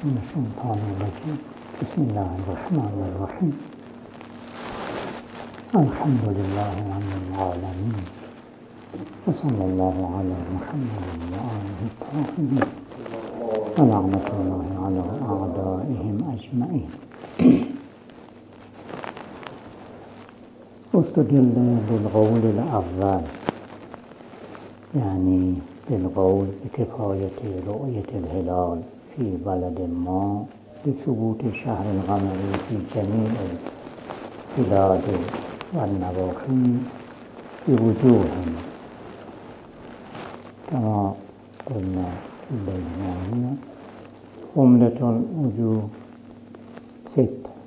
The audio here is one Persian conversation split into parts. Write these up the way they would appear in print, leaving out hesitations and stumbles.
من الشيطان الرجيم. بسم الله الرحمن الرحيم. الحمد لله رب العالمين، وصلى الله على محمد وآله الطاهرين، ولعنة الله على أعدائهم أجمعين. استدل بالقول الأول، يعني بالقول بكفاية رؤية الهلال في بلد ما لثبوت شهر القمر في جميع البلاد والنواحي بوجوه، كما قلنا في البيانية. جملة الوجوه 6،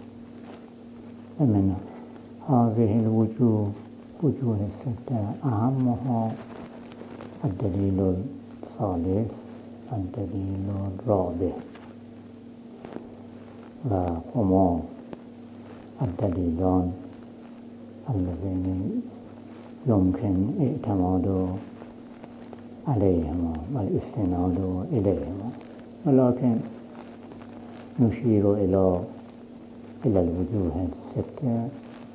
ومن هذه الوجوه وجوه 6 أهمها الدليل الثالث والدليل الرابع، وهما الدليلان اللذين يمكن اعتماد عليهما والاستناد إليهما، ولكن نشير إلى الوجوه 6،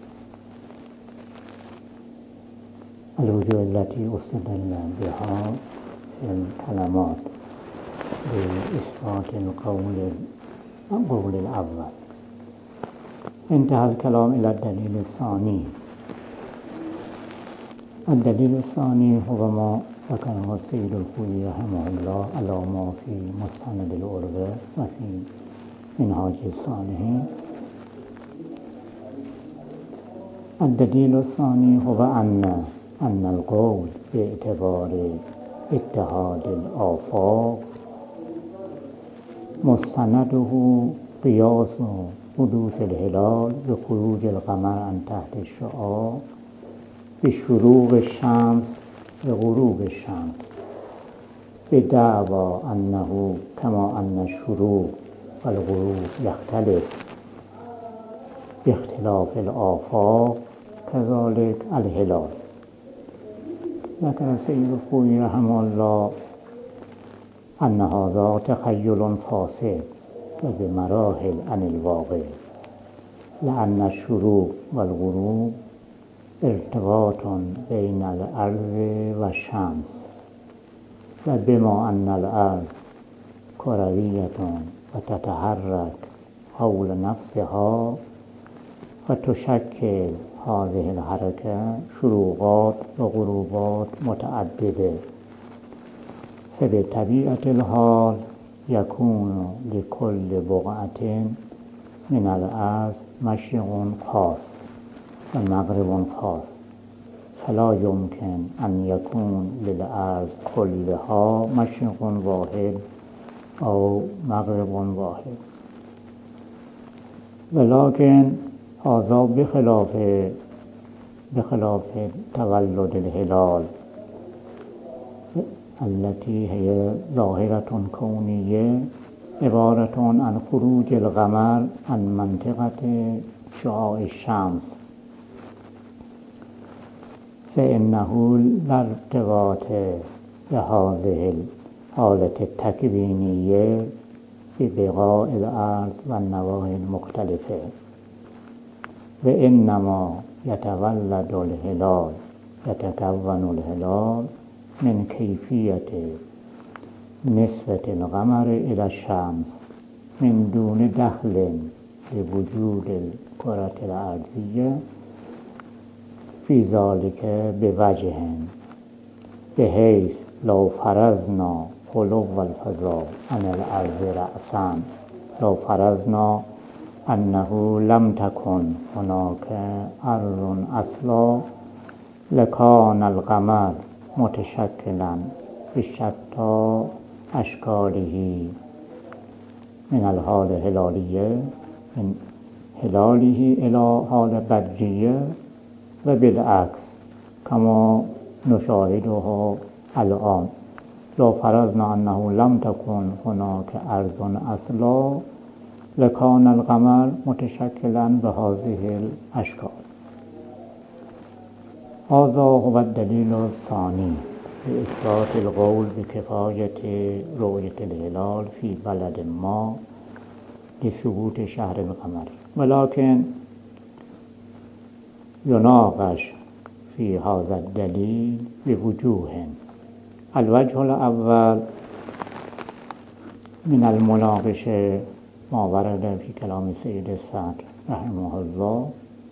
الوجوه التي استدل بها في الكلمات بإثبات القول الأول. انتهى الكلام إلى الدليل الثاني. الدليل الثاني هو ما ذكره السيد الخوئي رحمه الله على ما في مستند العروة وفي منهاج الصالحين. الدليل الثاني هو أن القول باعتبار اتحاد الآفاق مستنده قياس حدوث الهلال بخروج القمر عن تحت الشعاع بشروق الشمس وغروب الشمس، بدعوى أنه كما أن الشروق والغروب يختلف باختلاف الآفاق كذلك الهلال. ذكر السيد الخوئي رحمه الله أن هذا تخيل فاسد وبمراحل عن الواقع، لأن الشروق والغروب ارتباط بين الأرض والشمس، وبما أن الأرض كروية وتتحرك حول نفسها، وتشكل هذه الحركة شروقات وغروبات متعددة، فبطبيعة الحال يكون لكل بقعة من الأرض مشرق خاص ومغرب خاص، فلا يمكن أن يكون للأرض كلها مشرق واحد أو مغرب واحد. ولكن هذا بخلاف تولد الهلال التي هي ظاهرة كونية عبارة عن خروج القمر عن منطقة شعاع الشمس، فإنه لا ارتباط بهذه الحالة التكوينية ببقاع الأرض والنواحي المختلفة، وإنما يتكون الهلال من كيفية نسبة القمر إلى الشمس من دون دخل لوجود الكرة الأرضية في ذلك بوجه، بحيث لو فرضنا خلو الفضاء عن الأرض رأسا، لو فرضنا أنه لم تكن هناك أرض أصلا، لكان القمر متشكلا بشتى أشكاله من الحال هلالية، من هلاله إلى حال بدرية، وبالعكس كما نشاهده الآن. لو فرضنا أنه لم تكن هناك أرض أصلا، لكان القمر متشكلا بهذه الأشكال. هذا هو الدليل الثاني لإثبات القول بكفاية رؤية الهلال في بلد ما لثبوت شهر القمر ولكن يناقش في هذا الدليل بوجوه. الوجه الأول من المناقشة ما ورد في كلام سيد الصدر رحمه الله،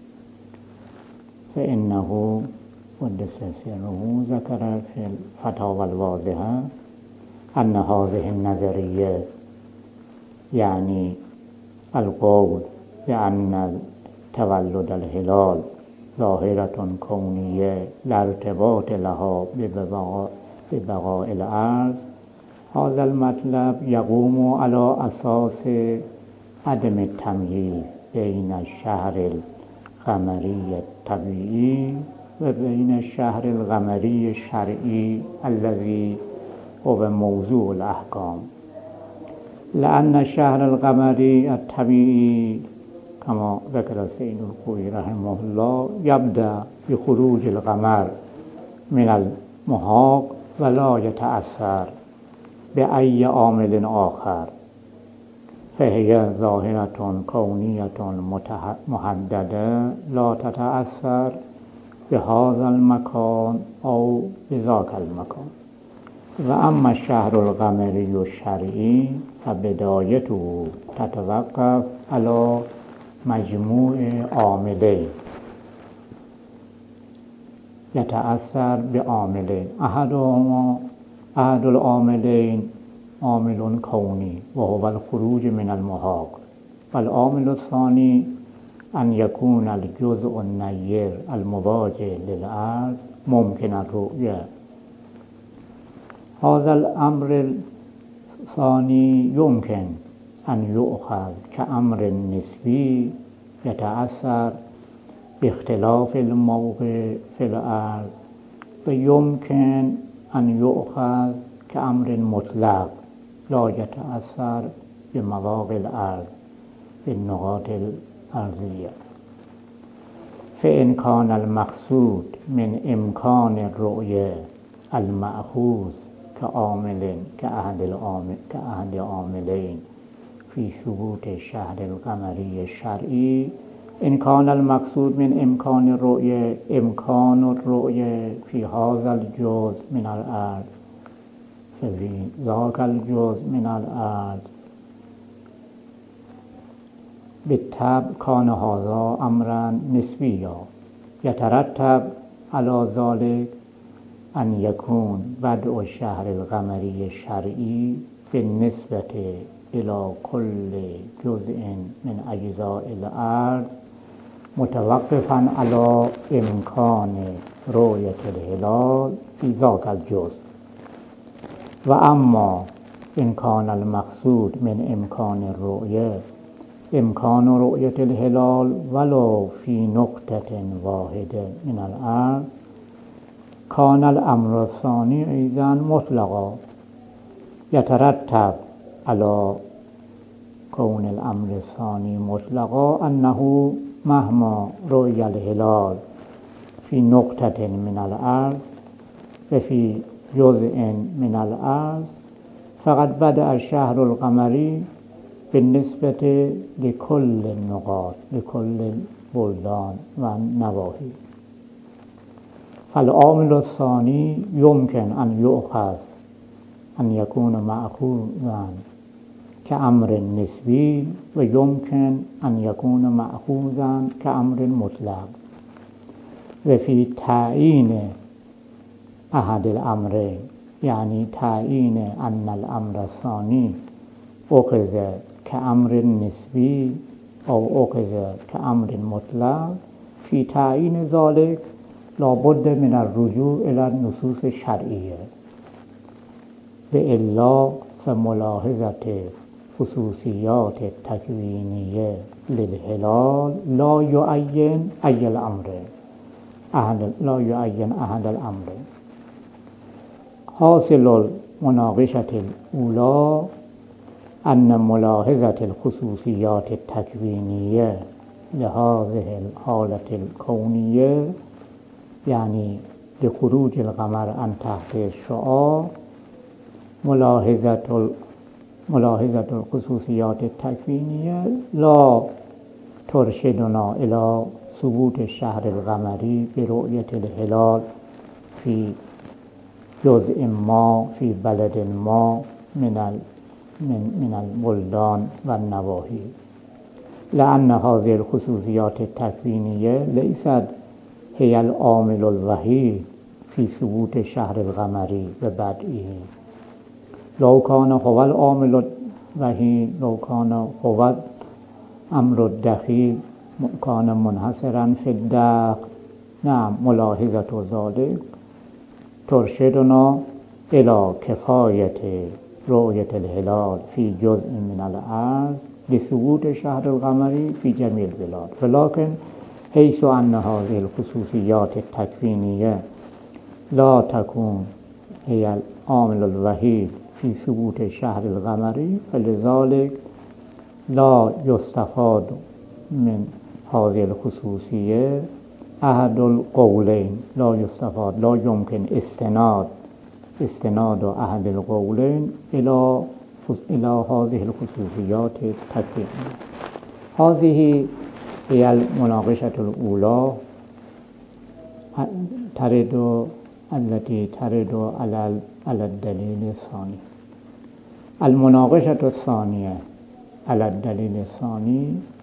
فإنه قدس سره ذكر في الفتاوى الواضحة أن هذه النظرية، يعني القول بأن تولد الهلال ظاهرة كونية لا ارتباط لها ببقاء الأرض، هذا المطلب يقوم على أساس عدم التمييز بين الشهر القمري الطبيعي وبين الشهر القمري الشرعي الذي هو موضوع الأحكام، لأن الشهر القمري الطبيعي كما ذكر السيد الخوئي رحمه الله يبدأ بخروج القمر من المحاق ولا يتأثر بأي عامل آخر، فهي ظاهرة كونية محددة لا تتأثر بهذا المكان أو بذاك المكان. وأما الشهر القمري الشرعي فبدايته تتوقف على مجموع عاملين، يتأثر بعاملين، أحد العاملين عامل كوني وهو الخروج من المحاق، والعامل الثاني أن يكون الجزء النير المواجه للأرض ممكن الرؤية. هذا الأمر الثاني يمكن أن يؤخذ كأمر نسبي يتأثر باختلاف الموقع في الأرض، ويمكن أن يؤخذ كأمر مطلق لا يتأثر بمواقع الأرض في النقاط الأرضية. فإن كان المقصود من إمكان الرؤية المأخوذ كأحد عاملين في ثبوت الشهر القمري الشرعي، إن كان المقصود من إمكان الرؤية في هذا الجزء من الأرض ففي ذاك الجزء من الأرض بالطبع كان هذا أمرا نسبيا يترتب على ذلك أن يكون بدء الشهر القمري الشرعي بالنسبة إلى كل جزء من أجزاء الأرض متوقفا على إمكان رؤية الهلال في ذاك الجزء. وأما إن كان المقصود من إمكان رؤية الهلال ولو في نقطة واحدة من الأرض، كان الأمر الثاني أيضا مطلقا يترتب على كون الأمر الثاني مطلقا أنه مهما رؤي الهلال في نقطة من الأرض وفي جزء من الأرض فقد بدأ الشهر القمري بالنسبة لكل النقاط لكل البلدان والنواحي. فالعامل الثاني يمكن أن يؤخذ أن يكون مأخوذا كأمر نسبي، ويمكن أن يكون مأخوذا كأمر مطلق. وفي تعيين أحد الأمرين، يعني تعيين أن الأمر الثاني أخذ كأمر نسبي أو أخذ كأمر مطلق، في تعيين ذلك لابد من الرجوع إلى النصوص الشرعية، وإلا فملاحظة خصوصيات التكوينية للهلال لا يعين أحد الأمرين. حاصل المناقشة الأولى أن ملاحظة الخصوصيات التكوينية لهذه الحالة الكونية، يعني لخروج القمر عن تحت الشعاع، ملاحظة ملاحظة الخصوصیات التکوینیه لا ترشدنا الى ثبوت الشهر القمری برؤية الهلال في جزء ما في بلد ما من البلدان والنواحي، لأن هذه الخصوصيات التكوينية ليست هي العامل الوحيد في ثبوت الشهر القمري وبدئه. لو كان هو العامل الوحيد، لو كان هو الأمر الدخيل كان منحصرا في الداخل، نعم ملاحظة ذلك ترشدنا إلى كفاية رؤية الهلال في جزء من الأرض لثبوت شهر القمري في جميع البلاد، ولكن حيث أن هذه الخصوصيات التكوينية لا تكون هي العامل الوحيد في ثبوت شهر القمري، فلذلك لا يستفاد من هذه الخصوصية أحد القولين، لا يستفاد، لا يمكن استناد أحد القولين إلى هذه الخصوصيات التكوينية. هذه هي المناقشة الأولى التي ترد على الدليل الثاني. المناقشة الثانية على الدليل الثاني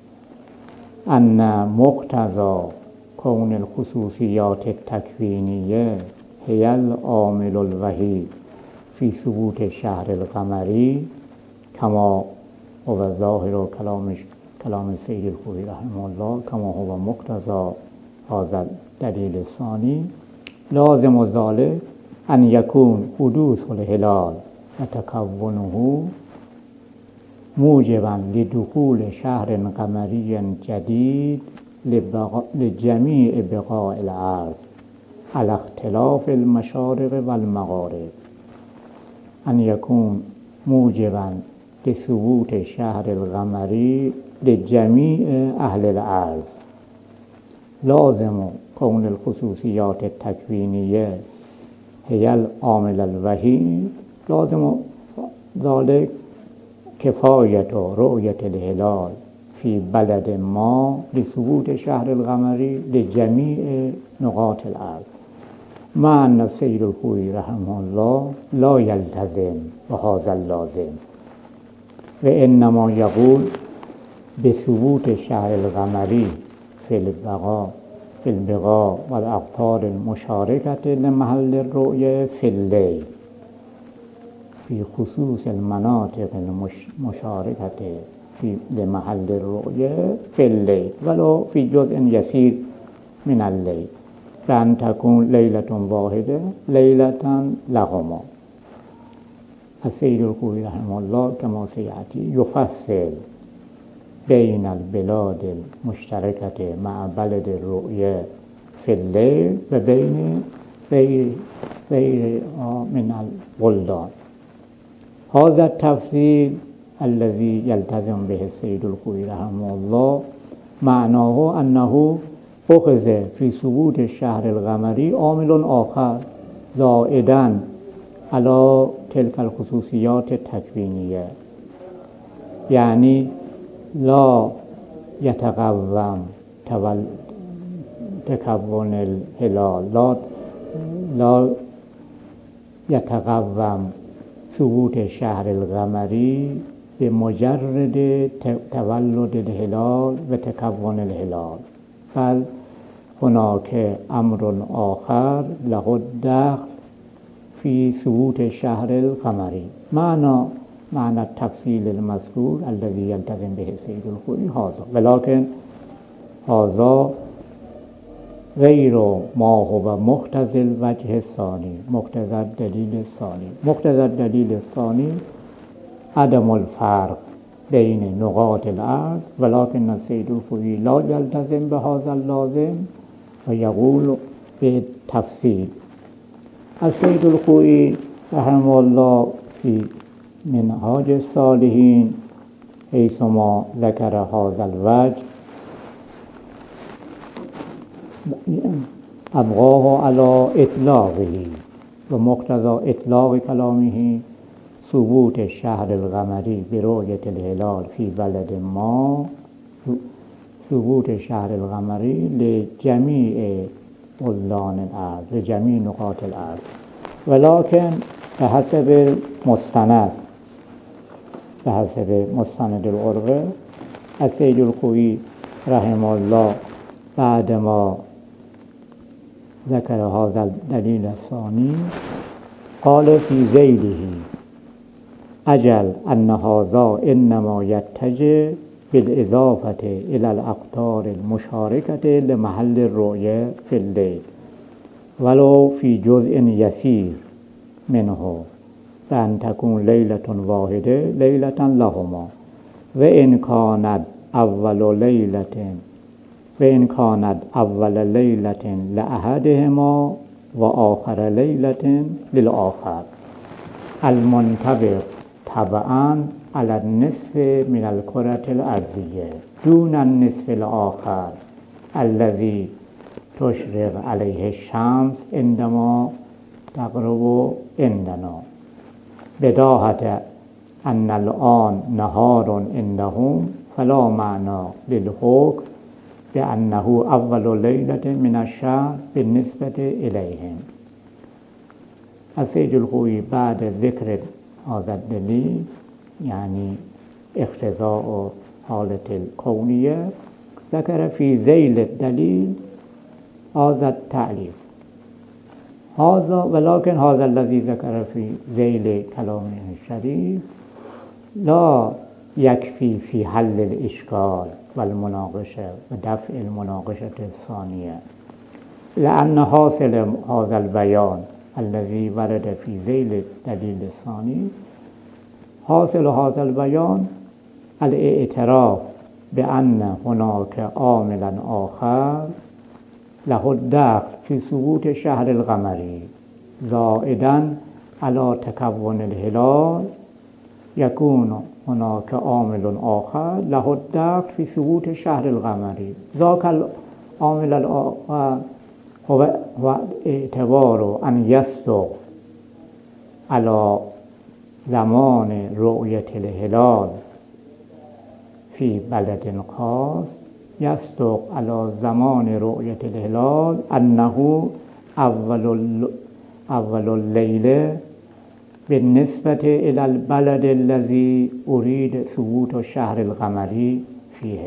أن مقتضى كون الخصوصيات التكوينية هي العامل الوحيد في ثبوت الشهر القمري كما هو ظاهر كلام سيد الخوئي رحمه الله، كما هو مقتضى هذا الدليل الثاني، لازم ذلك أن يكون حدوث الهلال وتكونه موجبا لدخول شهر قمري جديد لجميع بقاع الأرض على اختلاف المشارق والمغارب، أن يكون موجبا لثبوت شهر القمري لجميع أهل الأرض. لازم كون الخصوصيات التكوينية هي العامل الوحيد، لازم ذلك كفاية رؤية الهلال في بلد ما لثبوت شهر القمري لجميع نقاط الأرض، مع أن السيد الخوئي رحمه الله لا يلتزم بهذا اللازم، وإنما يقول بثبوت الشهر القمري في البقاع والأقطار المشاركة لمحل الرؤية في الليل، في خصوص المناطق المشاركة لمحل الرؤية في الليل ولو في جزء يسير من الليل، فأن تكون ليلة واحدة ليلة لهما. السيد الخوئي رحمه الله كما سيأتي يفصل بين البلاد المشتركة مع بلد الرؤية في الليل وبين غيرها من البلدان. هذا التفصيل الذي يلتزم به السيد الخوئي رحمه الله معناه أنه أخذ في ثبوت الشهر القمري عامل آخر زائدا على تلك الخصوصيات التكوينية، يعني لا يتقوم تكون الهلال، لا يتقوم ثبوت الشهر القمري بمجرد تولد الهلال وتكون الهلال، بل هناك أمر آخر له الدخل في ثبوت الشهر القمري. معنى التفصيل المذكور الذي يلتزم به السيد الخوئي هذا، ولكن هذا غير ما هو مقتضى الوجه الثاني، مقتضى الدليل الثاني. مقتضى الدليل الثاني عدم الفرق بين نقاط الأرض، ولكن السيد الخوئي لا يلتزم بهذا اللازم ويقول بالتفصيل. السيد الخوئي رحمه الله في منهاج الصالحين حيثما ذكر هذا الوجه أبقاه على إطلاقه، ومقتضى إطلاق كلامه ثبوت شهر القمری برؤية الهلال في بلد ما ثبوت شهر القمری لجميع بلدان الأرض لجميع نقاط الأرض ولكن بحسب مستند العربة السيد الخوئي رحمه الله بعدما ذكر هذا الدليل الثاني قال في ذيله أجل أن هذا إنما يتجه بالإضافة إلى الأقطار المشاركة لمحل الرؤية في الليل ولو في جزء يسير منه بأن تكون ليلة واحدة ليلة لهما وإن كانت أول ليلة لأحدهما وآخر ليلة للآخر المنطبق طبعا على النصف من الكرة الأرضية دون النصف الآخر الذي تشرق عليه الشمس عندما تغرب عندنا بداهة أن الآن نهار عندهم فلا معنى للحكم بأنه أول ليلة من الشهر بالنسبة إليهم. السيد الخوئي بعد ذكر هذا الدليل يعني اقتضاء حالة الكونية ذكر في ذيل الدليل هذا التعريف ولكن هذا الذي ذكر في ذيل كلامه الشريف لا يكفي في حل الإشكال والمناقشة ودفع المناقشة الثانية لأن حاصل هذا البيان الذي ورد في ذيل الدليل الثاني حاصل هذا البيان الاعتراف بأن هناك عاملا آخر له الدخل في ثبوت شهر القمري زائدا على تكون الهلال يكون هناك عامل آخر له الدخل في ثبوت شهر القمري ذاك العامل الآخر هو اعتبار أن يصدق على زمان رؤية الهلال في بلد خاص يصدق على زمان رؤية الهلال أنه أول الليل بالنسبة إلى البلد الذي أريد ثبوت شهر القمري فيه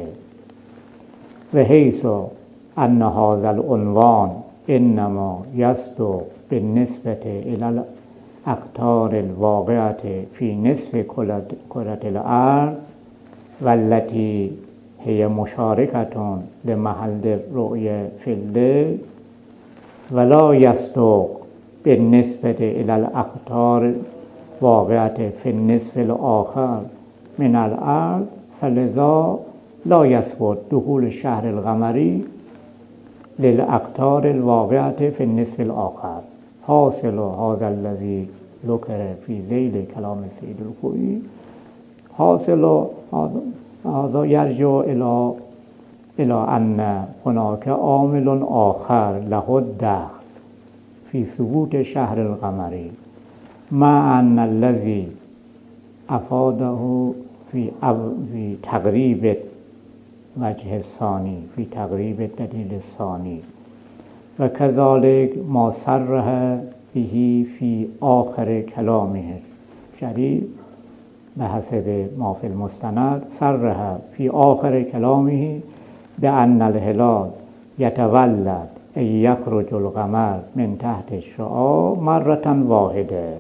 وحيث أن هذا العنوان إنما يصدق بالنسبة إلى الأقطار الواقعة في نصف كرة الأرض والتي هي مشاركة لمحل الرؤية في الليل ولا يصدق بالنسبة إلى الأقطار الواقعة في النصف الآخر من الأرض فلذا لا يثبت دخول الشهر القمري للأقطار الواقعة في النصف الآخر. حاصل هذا الذي ذكر في ذيل كلام السيد الخوئي حاصل هذا يرجع إلى أن هناك عامل آخر له الدخل في ثبوت شهر القمري مع أن الذي أفاده في تقريب وجه الثاني في تقريب الدليل الثاني وكذلك ما صرح به في آخر كلامه الشريف بحسب ما في المستند صرح في آخر كلامه بأن الهلال يتولد أن يخرج القمر من تحت الشعاع مرة واحدة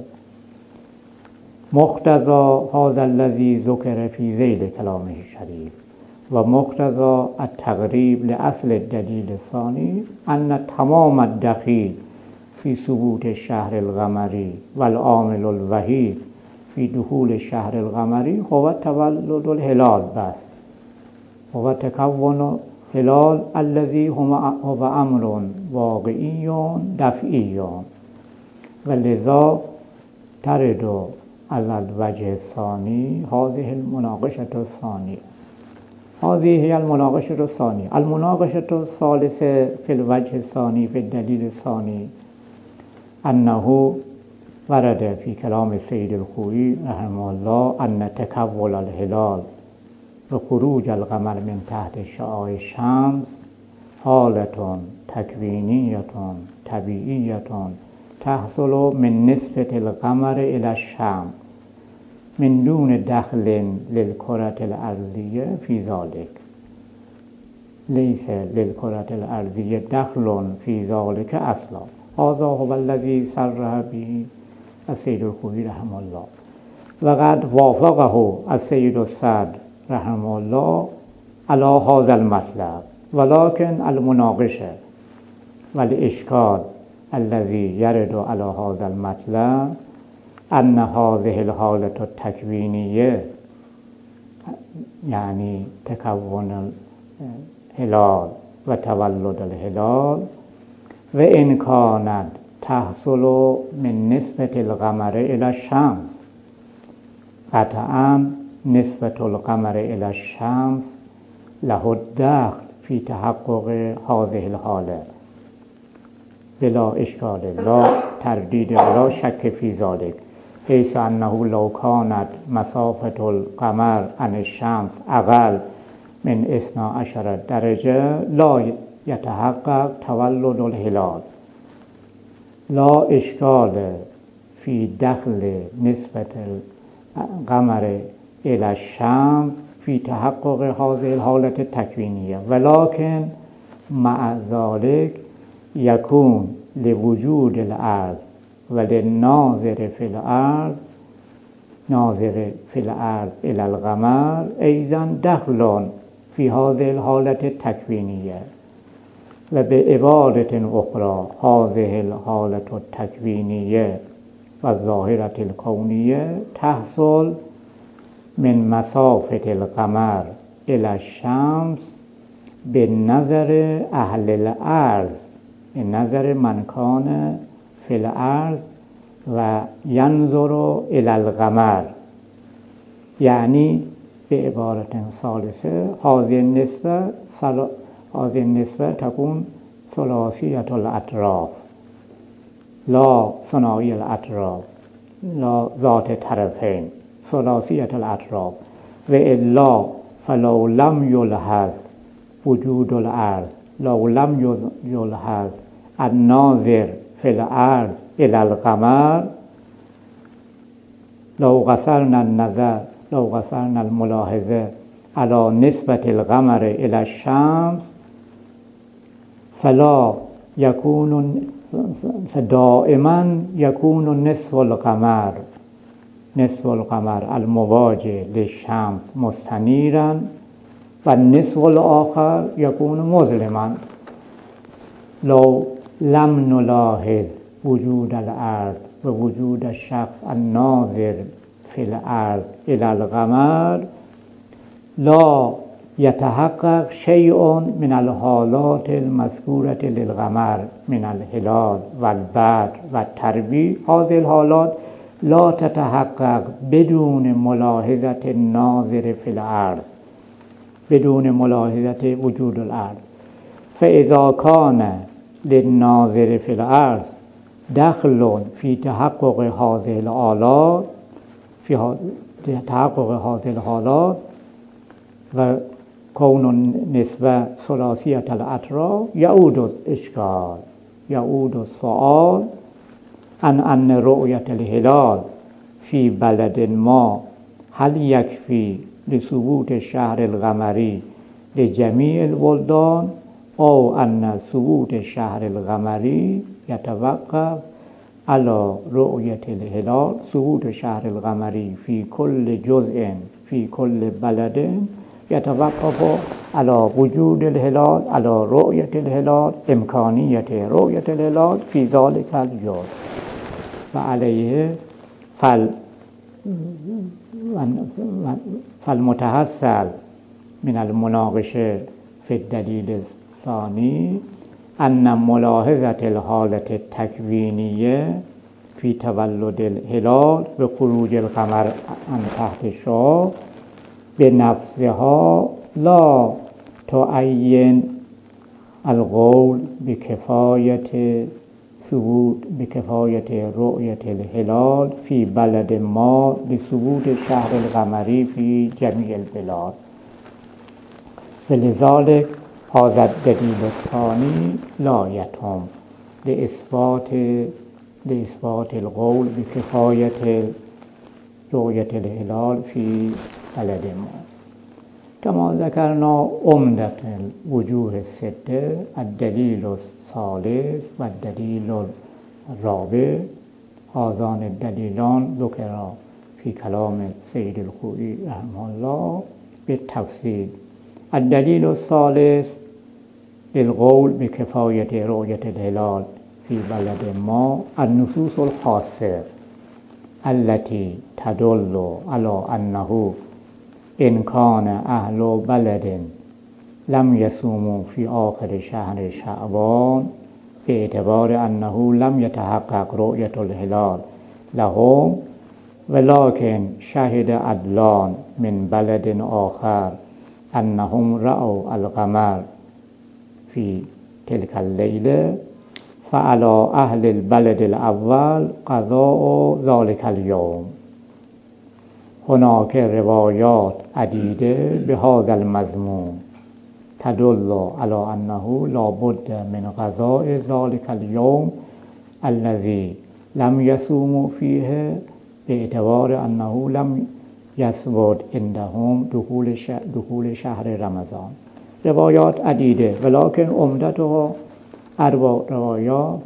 مقتضى هذا الذي ذكر في ذيل كلامه الشريف ومقتضى التقريب لأصل الدليل الثاني أن تمام الدخيل في ثبوت الشهر القمري والعامل الوحيد في دخول الشهر القمري هو تولد الهلال بس هو تكون هلال الذي هو أمر واقعي دفعي ولذا ترد على الوجه الثاني هذه المناقشة الثانية. هذه هي المناقشة الثانية. المناقشة الثالثة في الوجه الثاني في الدليل الثاني أنه ورد في كلام السيد الخوئي رحمه الله أن تكول الهلال وخروج القمر من تحت شعاع الشمس حالة تكوینیة طبیعیة تحصل من نسبة القمر إلى الشمس من دون دخل للكرة الأرضية في ذلك. ليس للكرة الأرضية دخل في ذلك أصلا. هذا هو الذي صرح به السيد الخوئي رحمه الله، وقد وافقه السيد الصدر رحمه الله على هذا المطلب، ولكن المناقشة والإشكال الذي يرد على هذا المطلب أن هذه الحالة التكوينية يعني تكون الهلال وتولد الهلال وإن كانت تحصل من نسبة القمر إلى الشمس، قطعا نسبة القمر إلى الشمس له الدخل في تحقق هذه الحالة بلا إشكال، لا ترديد ولا شك في ذلك، حيث أنه لو كانت مسافة القمر عن الشمس أقل من 12 درجة لا يتحقق تولد الهلال. لا إشكال في دخل نسبة القمر إلى الشمس في تحقق هذه الحالة التكوينية، ولكن مع ذلك يكون لوجود الأرض وللناظر في الأرض ناظر في الأرض إلى القمر أيضا دخل في هذه الحالة التكوينية. وبعبارة أخرى هذه الحالة التكوينية والظاهرة الكونية تحصل من مسافة القمر إلى الشمس بالنظر أهل الأرض، بالنظر من كان في الأرض وينظر إلى القمر. يعني بعبارة ثالثة هذه النسبة تكون ثلاثية الأطراف لا ثنائي الأطراف، لا ذات طرفين، ثلاثية الأطراف. وإلا فلو لم يلحظ وجود الأرض، لو لم يلحظ الناظر في الأرض إلى القمر، لو قصرنا الملاحظة على نسبة القمر إلى الشمس فدائما يكون نصف القمر المواجه للشمس مستنيرا والنصف الآخر يكون مظلما. لو لم نلاحظ وجود الأرض ووجود الشخص الناظر في الأرض إلى القمر لا يتحقق شيء من الحالات المذكورة للقمر من الهلال والبدر والترويج. هذه الحالات لا تتحقق بدون ملاحظة الناظر في الأرض، بدون ملاحظة وجود الأرض. فإذا كان للناظر في الأرض دخل في تحقق هذه الحالات وكون النسبة ثلاثية الأطراف يعود السؤال عن أن رؤية الهلال في بلد ما هل يكفي لثبوت الشهر القمري لجميع البلدان، أو أن ثبوت الشهر القمري يتوقف على رؤية الهلال، ثبوت الشهر القمري في كل جزء في كل بلد يتوقف على وجود الهلال، على رؤية الهلال، إمكانية رؤية الهلال في ذلك الجزء. فعليه فالمتحصل من المناقشة في الدليل الثاني أن ملاحظة الحالة التكوينية في تولد الهلال وخروج القمر عن تحت الشعاع بنفسها لا تعين القول بكفاية ثبوت بکفایت رؤیت الهلال فی بلد ما لثبوت شهر القمری فی جمیع البلاد ولذلك هذا الدلیل الثانی لا یتم لإثبات القول بکفایت رؤیت الهلال فی بلد ما كما ذكرنا عمدة الوجوه الستة الدليل الثالث والدليل الرابع هذان الدليلان ذكرا في كلام سيد الخوئي رحمه الله بالتفصيل الدليل الثالث للقول بكفاية رؤية الهلال في بلد ما النصوص الخاصة التي تدل على أنه إن كان أهل بلد لم يصوموا في آخر شهر شعبان باعتبار أنه لم يتحقق رؤية الهلال لهم ولكن شهد عدلان من بلد آخر أنهم رأوا القمر في تلك الليلة فعلى أهل البلد الأول قضاء ذلك اليوم هناك روايات عديدة بهذا المضمون تدل على أنه لا بد من قضاء ذلك اليوم الذي لم يصوموا فيه باعتبار أنه لم يثبت عندهم دخول شهر رمضان روايات عديدة ولكن عمدتها 4 روايات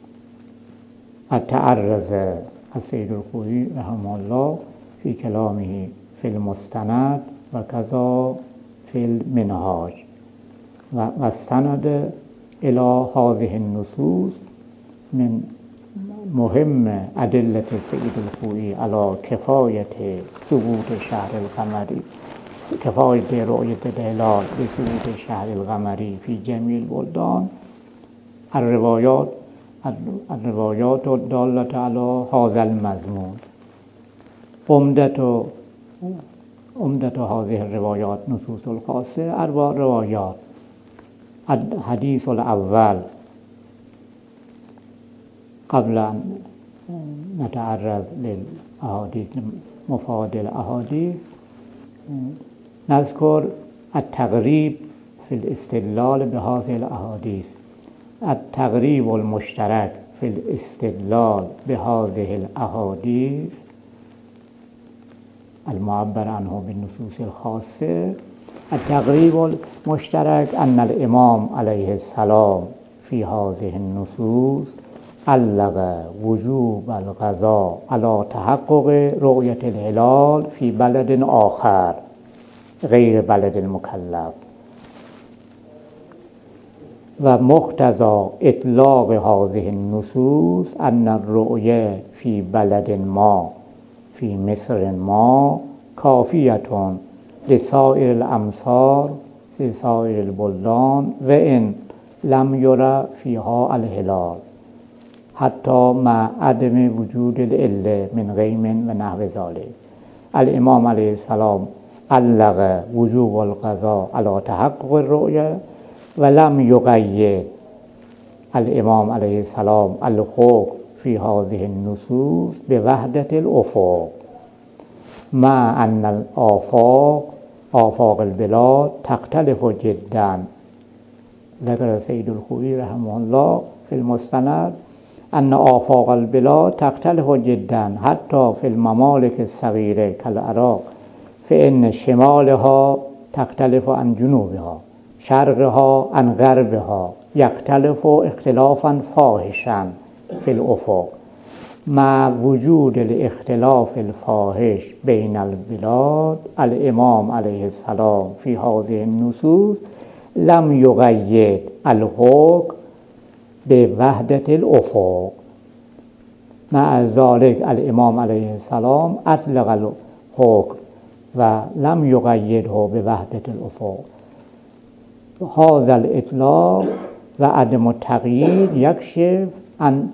التعرض السيد الخوئي رحمه الله في كلامه في المستند وكذا في المنهاج والسند إلى هذه النصوص من مهم أدلة السيد الخوئي على كفاية ثبوت شهر القمري كفاية رؤية الهلال بثبوت شهر القمري في جميع البلدان الروايات الدالة على هذا المضمون عمدة هذه الروايات نصوص الخاصة 4 روايات الحديث الأول قبل أن نتعرض للأحاديث مفاد الأحاديث نذكر التقريب في الاستدلال بهذه الأحاديث التقريب المشترك في الاستدلال بهذه الأحاديث المعبر عنه بالنصوص الخاصة التقريب المشترك أن الإمام عليه السلام في هذه النصوص علق وجوب القضاء على تحقق رؤية الهلال في بلد آخر غير بلد المكلف ومقتضى إطلاق هذه النصوص أن الرؤية في بلد ما في مصر ما كافية لسائر الأمصار لسائر البلدان وإن لم يرى فيها الهلال حتى مع عدم وجود العلة من غيم ونحو ذلك الإمام عليه السلام علق وجوب القضاء على تحقق الرؤية ولم يقيد الإمام عليه السلام الحكم في هذه النصوص بوحدة الأفق مع أن آفاق البلاد تختلف جدا ذكر سيد الخوئي رحمه الله في المستند أن آفاق البلاد تختلف جدا حتى في الممالك الصغيرة كالعراق فإن شمالها تختلف عن جنوبها شرقها عن غربها يختلف اختلافا فاحشا في الأفق مع وجود الاختلاف الفاحش بين البلاد الإمام عليه السلام في هذه النصوص لم يقيد الحكم بوحدة الأفق مع ذلك الإمام عليه السلام أطلق الحكم ولم يقيده بوحدة الأفق هذا الإطلاق وعدم التقييد يكشف عن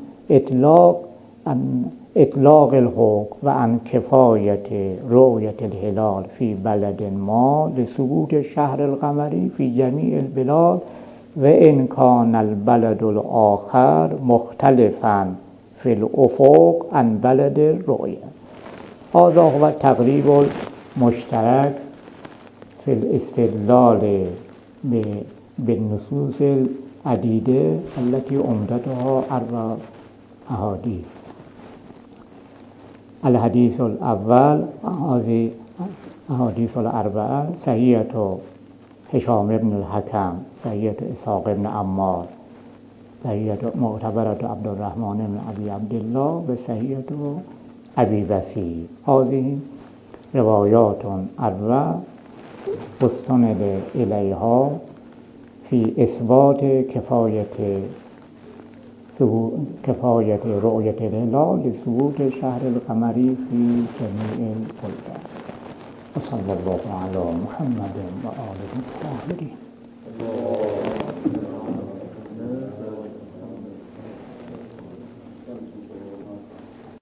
إطلاق الحكم وعن كفاية رؤية الهلال في بلد ما لثبوت الشهر القمري في جميع البلاد و ان کان البلد الاخر مختلفا فی الافق عن بلد الرؤیا. هذا هو التقریب المشترک فی الاستدلال بالنصوص العدیده التي عمدتها 4 احادیث. الحديث الأول هذه أحاديث الأربعة صحيحة هشام بن الحكم، صحيحة إسحاق بن عمار، صحيحة معتبرة عبد الرحمن بن أبي عبد الله، وصحيحة أبي بصير. هذه روايات أربعة مستند إليها في إثبات كفاية رؤية الهلال لثبوت شهر القمري في جميع البلدان. وصلى الله على محمد وآله الطاهرين.